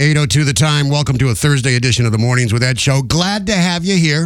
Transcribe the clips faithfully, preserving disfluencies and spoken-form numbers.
eight oh two the time. Welcome to a Thursday edition of the Mornings with Ed show. Glad to have you here.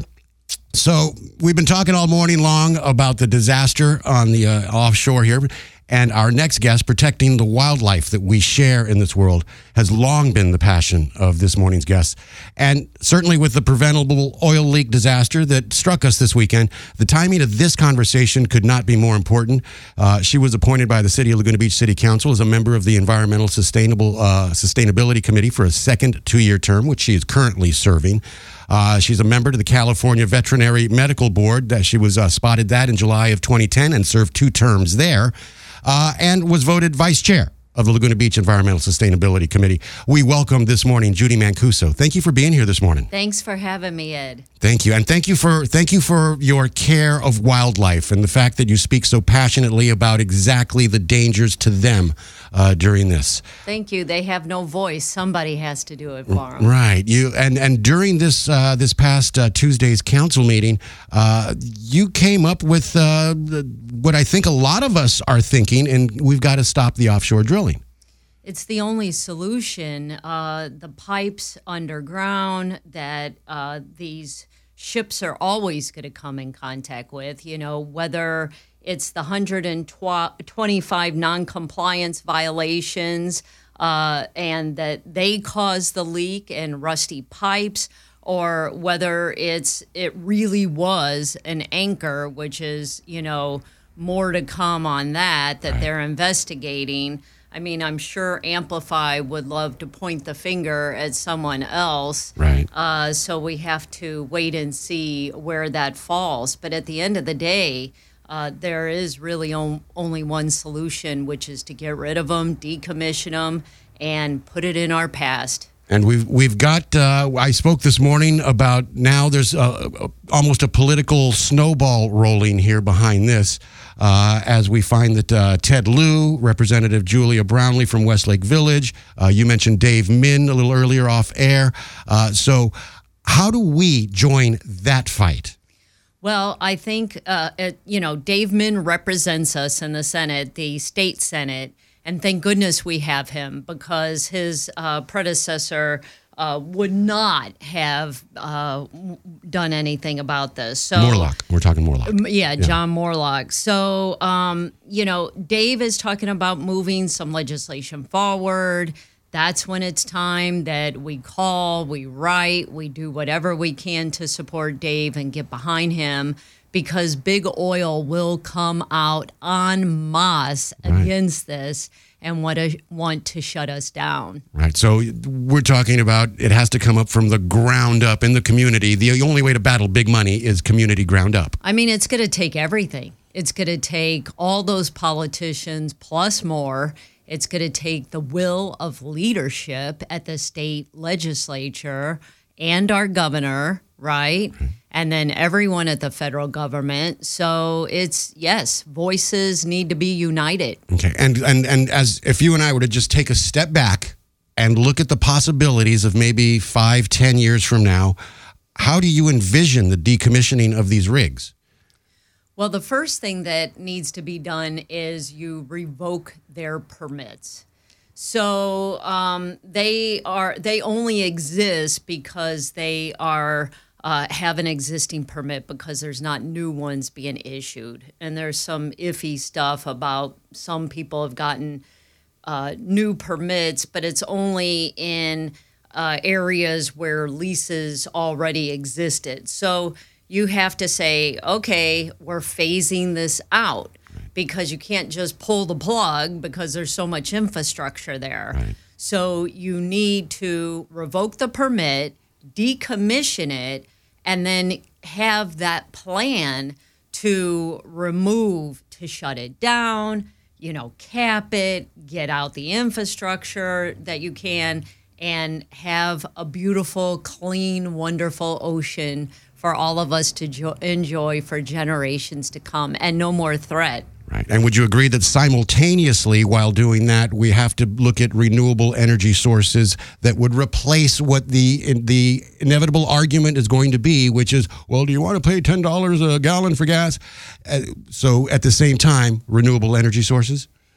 So we've been talking all morning long about the disaster on the uh, offshore here. And our next guest, protecting the wildlife that we share in this world, has long been the passion of this morning's guest. And certainly with the preventable oil leak disaster that struck us this weekend, the timing of this conversation could not be more important. Uh, she was appointed by the City of Laguna Beach City Council as a member of the Environmental Sustainable uh, Sustainability Committee for a second two-year term, which she is currently serving. Uh, she's a member to the California Veterinary Medical Board. That she was uh, spotted that in July of twenty ten and served two terms there. Uh, and was voted vice chair of the Laguna Beach Environmental Sustainability Committee. We welcome this morning Judy Mancuso. Thank you for being here this morning. Thanks for having me, Ed. Thank you. And thank you for thank you for your care of wildlife and the fact that you speak so passionately about exactly the dangers to them uh, during this. Thank you. They have no voice. Somebody has to do it for them. Right. You and, and during this uh, this past uh, Tuesday's council meeting, uh, you came up with uh, what I think a lot of us are thinking, and we've got to stop the offshore drilling. It's the only solution. Uh, the pipes underground that uh, these ships are always going to come in contact with, you know, whether it's the one hundred twenty-five non-compliance violations uh, and that they caused the leak and rusty pipes, or whether it's it really was an anchor, which is, you know, more to come on that, that right. they're investigating. I mean, I'm sure Amplify would love to point the finger at someone else. Right. Uh, so we have to wait and see where that falls. But at the end of the day, uh, there is really on, only one solution, which is to get rid of them, decommission them, and put it in our past. And we've we've got. Uh, I spoke this morning about now. There's uh, almost a political snowball rolling here behind this, uh, as we find that uh, Ted Lieu, Representative Julia Brownley from Westlake Village. Uh, you mentioned Dave Min a little earlier off air. Uh, so, how do we join that fight? Well, I think uh, it, you know Dave Min represents us in the Senate, the state Senate. And thank goodness we have him, because his uh, predecessor uh, would not have uh, done anything about this. So Morlock. We're talking Morlock. Yeah, John yeah. Morlock. So, um, you know, Dave is talking about moving some legislation forward. That's when it's time that we call, we write, we do whatever we can to support Dave and get behind him, because big oil will come out en masse right. against this and want to, want to shut us down. Right. So we're talking about it has to come up from the ground up in the community. The only way to battle big money is community ground up. I mean, it's going to take everything. It's going to take all those politicians plus more. It's going to take the will of leadership at the state legislature and our governor, right? Mm-hmm. And then everyone at the federal government. So it's, yes, voices need to be united. Okay. And, and, and as if you and I were to just take a step back and look at the possibilities of maybe five, ten years from now, how do you envision the decommissioning of these rigs? Well, the first thing that needs to be done is you revoke their permits. So um, they are they only exist because they are uh, have an existing permit, because there's not new ones being issued. And there's some iffy stuff about some people have gotten uh, new permits, but it's only in uh, areas where leases already existed. So you have to say, okay, we're phasing this out, because you can't just pull the plug because there's so much infrastructure there. Right. So you need to revoke the permit, decommission it, and then have that plan to remove, to shut it down, you know, cap it, get out the infrastructure that you can, and have a beautiful, clean, wonderful ocean for all of us to jo- enjoy for generations to come, and no more threat. Right. And would you agree that simultaneously, while doing that, we have to look at renewable energy sources that would replace what the the inevitable argument is going to be, which is, well, do you want to pay ten dollars a gallon for gas? Uh, so at the same time, renewable energy sources?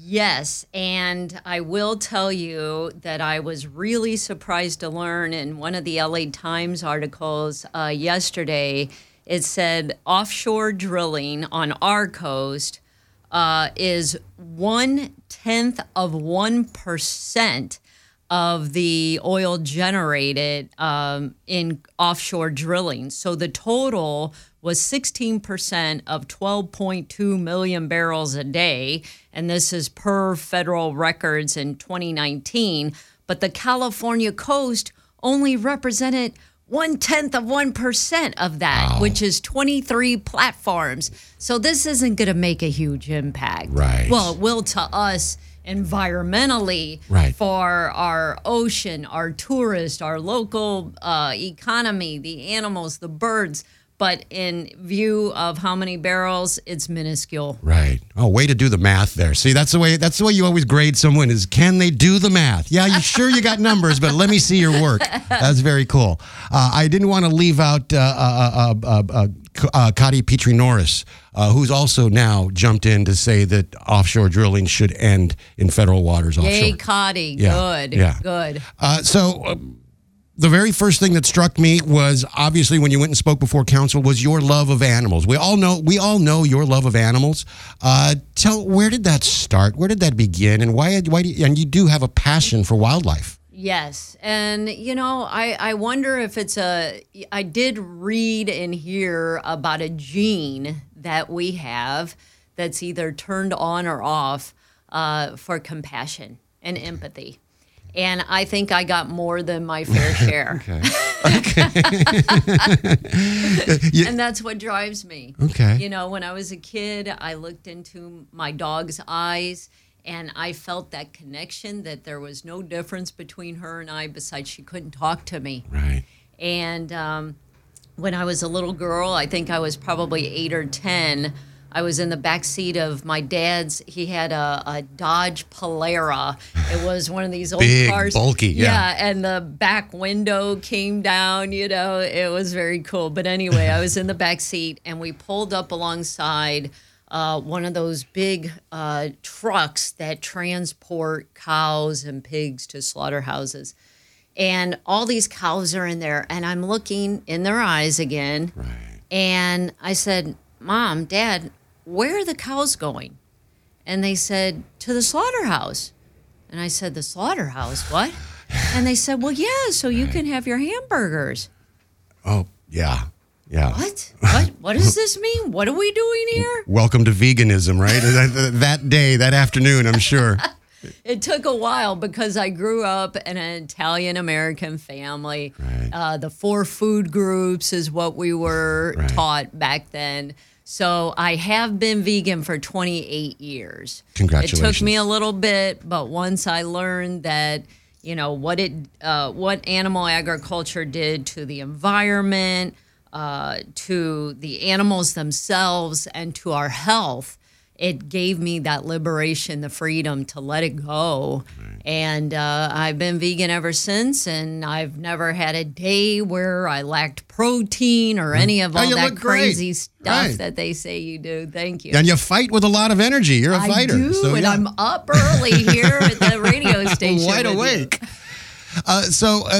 Yes, and I will tell you that I was really surprised to learn in one of the L A Times articles uh, yesterday, it said offshore drilling on our coast uh, is one-tenth of one percent of the oil generated um, in offshore drilling. So the total was sixteen percent of twelve point two million barrels a day, and this is per federal records in twenty nineteen. But the California coast only represented one-tenth of one percent of that, Wow. which is twenty-three platforms. So this isn't going to make a huge impact. Right. Well, it will to us environmentally, Right. for our ocean, our tourists, our local uh, economy, the animals, the birds. But in view of how many barrels, it's minuscule. Right. Oh, way to do the math there. See, that's the way. That's the way you always grade someone: is can they do the math? Yeah, you sure you got numbers, but let me see your work. That's very cool. Uh, I didn't want to leave out uh, uh, uh, uh, uh, uh, Kati Petrie Norris, uh, who's also now jumped in to say that offshore drilling should end in federal waters offshore. Yay, Cotty. Yeah, Good. yeah. Good. Uh, so. Uh, The very first thing that struck me was obviously when you went and spoke before council was your love of animals. We all know we all know your love of animals. Uh, tell where did that start? Where did that begin? And why? Why? Do you, and you do have a passion for wildlife. Yes. And, you know, I, I wonder if it's a, I did read and hear about a gene that we have that's either turned on or off uh, for compassion and empathy. And I think I got more than my fair share. Okay. Okay. You- And that's what drives me. Okay. You know, when I was a kid, I looked into my dog's eyes and I felt that connection, that there was no difference between her and I besides she couldn't talk to me. Right. And um, when I was a little girl, I think I was probably eight or ten, I was in the back seat of my dad's. He had a, a Dodge Polara. It was one of these old Big, cars. bulky, yeah. Yeah, and the back window came down, you know. It was very cool. But anyway, I was in the back seat, and we pulled up alongside uh, one of those big uh, trucks that transport cows and pigs to slaughterhouses. And all these cows are in there, and I'm looking in their eyes again. Right. And I said, Mom, Dad, where are the cows going? And they said, to the slaughterhouse. And I said, the slaughterhouse? What? And they said, well, yeah, so you can have your hamburgers. Oh, yeah. Yeah. What? What? What does this mean? What are we doing here? Welcome to veganism, right? that, that day, that afternoon, I'm sure. It took a while because I grew up in an Italian-American family. Right. Uh, the four food groups is what we were Right. taught back then. So I have been vegan for twenty-eight years. Congratulations. It took me a little bit, but once I learned that, you know, what it, uh, what animal agriculture did to the environment, uh, to the animals themselves, and to our health, it gave me that liberation, the freedom to let it go. Right. And uh, I've been vegan ever since, and I've never had a day where I lacked protein or any of Oh, all you that look great. crazy stuff Right. that they say you do. Thank you. And you fight with a lot of energy. You're a I fighter. do, so, and yeah. I'm up early here at the radio station. Wide with you. awake. Uh, so, uh,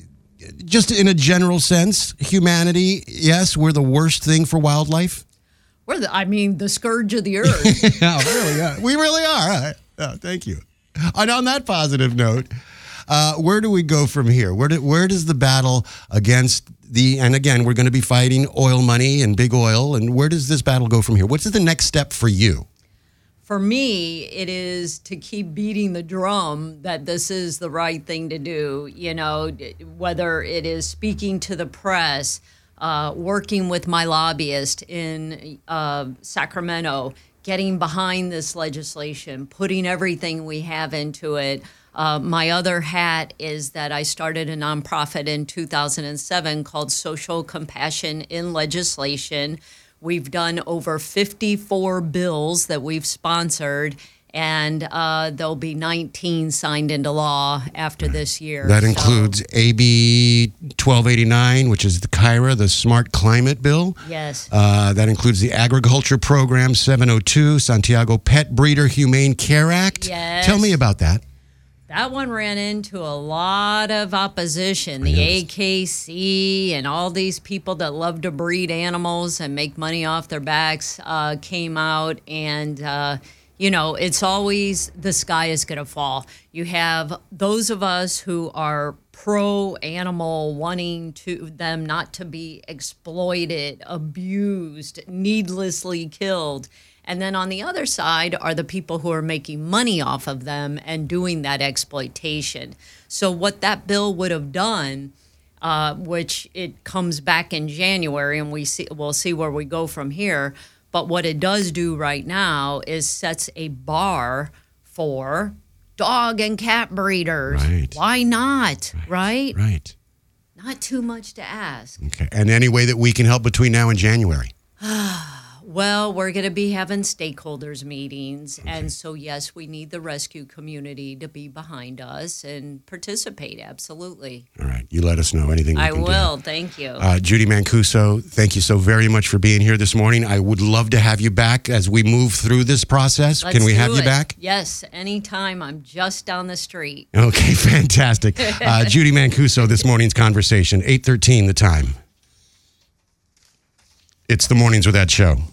just in a general sense, humanity, yes, we're the worst thing for wildlife. We're the, I mean, the scourge of the earth. Yeah, really are. We really are. Uh, oh, thank you. And on that positive note, uh, where do we go from here? Where do, where does the battle against the, and again, we're going to be fighting oil money and big oil, and where does this battle go from here? What's the next step for you? For me, it is to keep beating the drum that this is the right thing to do, you know, whether it is speaking to the press, uh, working with my lobbyist in uh, Sacramento, getting behind this legislation, putting everything we have into it. Uh, my other hat is that I started a nonprofit in two thousand seven called Social Compassion in Legislation. We've done over fifty-four bills that we've sponsored, And uh, there'll be nineteen signed into law after this year. That So- includes A B twelve eighty-nine, which is the C I R A, the Smart Climate Bill. Yes. Uh, that includes the Agriculture Program seven oh two, Santiago Pet Breeder Humane Care Act. Yes. Tell me about that. That one ran into a lot of opposition. The A K C and all these people that love to breed animals and make money off their backs uh, came out and, uh, you know, it's always the sky is going to fall. You have those of us who are pro-animal, wanting to them not to be exploited, abused, needlessly killed. And then on the other side are the people who are making money off of them and doing that exploitation. So what that bill would have done, uh, which it comes back in January, and we see we'll see where we go from here. But what it does do right now is sets a bar for dog and cat breeders. Right. Why not? Right. Right. Not too much to ask. Okay. And any way that we can help between now and January? Well, we're going to be having stakeholders meetings. Okay. And so, yes, we need the rescue community to be behind us and participate. Absolutely. All right. You let us know anything we I can will. do. Thank you. Uh, Judy Mancuso, thank you so very much for being here this morning. I would love to have you back as we move through this process. Let's Can we do have it. you back? Yes, anytime. I'm just down the street. Okay, fantastic. Uh, Judy Mancuso, this morning's conversation, eight thirteen the time. It's the Mornings with Ed show.